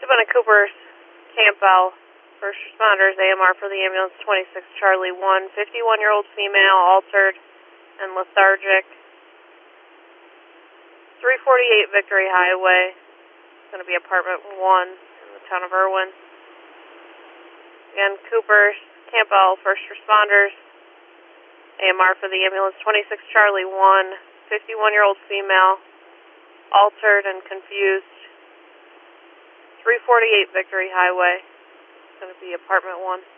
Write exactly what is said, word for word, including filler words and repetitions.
Savannah Cooper, Campbell, first responders, A M R for the ambulance, twenty-six Charlie one, fifty-one-year-old female, altered and lethargic. three forty-eight Victory Highway. It's going to be apartment one in the town of Irwin. Again, Cooper, Campbell, first responders, A M R for the ambulance, twenty-six Charlie one, fifty-one-year-old female, altered and confused. three forty-eight Victory Highway. It's going to be apartment one.